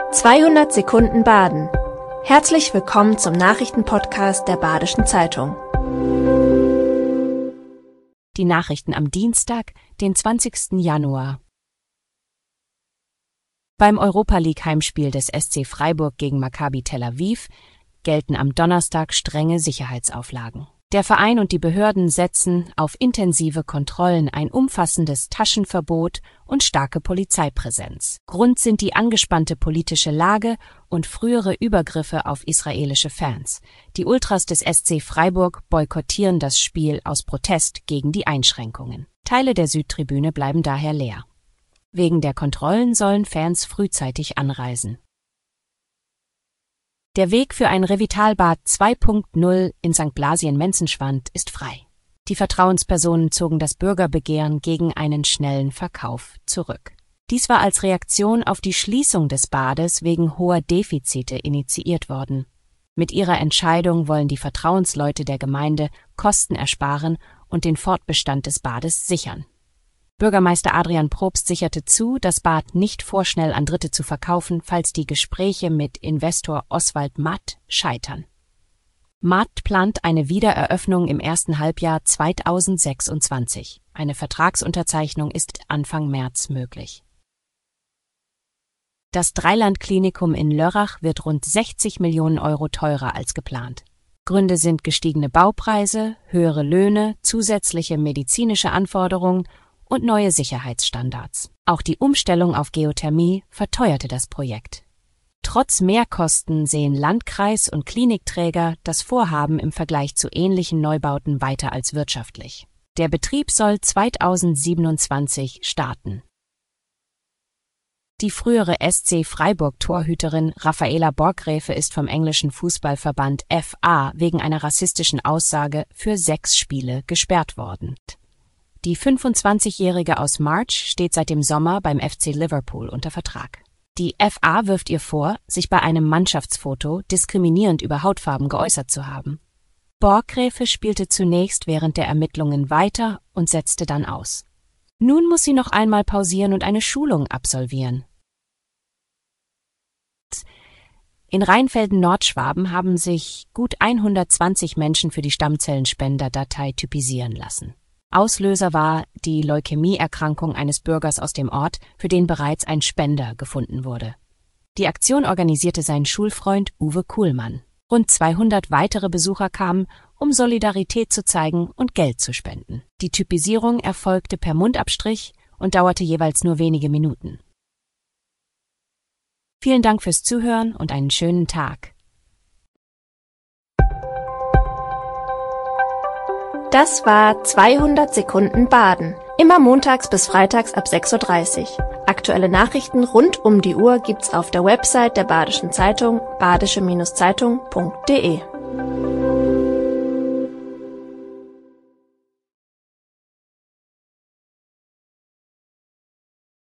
200 Sekunden Baden. Herzlich willkommen zum Nachrichtenpodcast der Badischen Zeitung. Die Nachrichten am Dienstag, den 20. Januar. Beim Europa-League-Heimspiel des SC Freiburg gegen Maccabi Tel Aviv gelten am Donnerstag strenge Sicherheitsauflagen. Der Verein und die Behörden setzen auf intensive Kontrollen, ein umfassendes Taschenverbot und starke Polizeipräsenz. Grund sind die angespannte politische Lage und frühere Übergriffe auf israelische Fans. Die Ultras des SC Freiburg boykottieren das Spiel aus Protest gegen die Einschränkungen. Teile der Südtribüne bleiben daher leer. Wegen der Kontrollen sollen Fans frühzeitig anreisen. Der Weg für ein Revitalbad 2.0 in St. Blasien-Menzenschwand ist frei. Die Vertrauenspersonen zogen das Bürgerbegehren gegen einen schnellen Verkauf zurück. Dies war als Reaktion auf die Schließung des Bades wegen hoher Defizite initiiert worden. Mit ihrer Entscheidung wollen die Vertrauensleute der Gemeinde Kosten ersparen und den Fortbestand des Bades sichern. Bürgermeister Adrian Probst sicherte zu, das Bad nicht vorschnell an Dritte zu verkaufen, falls die Gespräche mit Investor Oswald Matt scheitern. Matt plant eine Wiedereröffnung im ersten Halbjahr 2026. Eine Vertragsunterzeichnung ist Anfang März möglich. Das Dreiland-Klinikum in Lörrach wird rund 60 Millionen Euro teurer als geplant. Gründe sind gestiegene Baupreise, höhere Löhne, zusätzliche medizinische Anforderungen und neue Sicherheitsstandards. Auch die Umstellung auf Geothermie verteuerte das Projekt. Trotz Mehrkosten sehen Landkreis und Klinikträger das Vorhaben im Vergleich zu ähnlichen Neubauten weiter als wirtschaftlich. Der Betrieb soll 2027 starten. Die frühere SC Freiburg-Torhüterin Raffaela Borggräfe ist vom englischen Fußballverband FA wegen einer rassistischen Aussage für 6 Spiele gesperrt worden. Die 25-Jährige aus March steht seit dem Sommer beim FC Liverpool unter Vertrag. Die FA wirft ihr vor, sich bei einem Mannschaftsfoto diskriminierend über Hautfarben geäußert zu haben. Borggräfe spielte zunächst während der Ermittlungen weiter und setzte dann aus. Nun muss sie noch einmal pausieren und eine Schulung absolvieren. In Rheinfelden-Nordschwaben haben sich gut 120 Menschen für die Stammzellenspender-Datei typisieren lassen. Auslöser war die Leukämieerkrankung eines Bürgers aus dem Ort, für den bereits ein Spender gefunden wurde. Die Aktion organisierte sein Schulfreund Uwe Kuhlmann. Rund 200 weitere Besucher kamen, um Solidarität zu zeigen und Geld zu spenden. Die Typisierung erfolgte per Mundabstrich und dauerte jeweils nur wenige Minuten. Vielen Dank fürs Zuhören und einen schönen Tag. Das war 200 Sekunden Baden. Immer montags bis freitags ab 6:30 Uhr. Aktuelle Nachrichten rund um die Uhr gibt's auf der Website der Badischen Zeitung, badische-zeitung.de.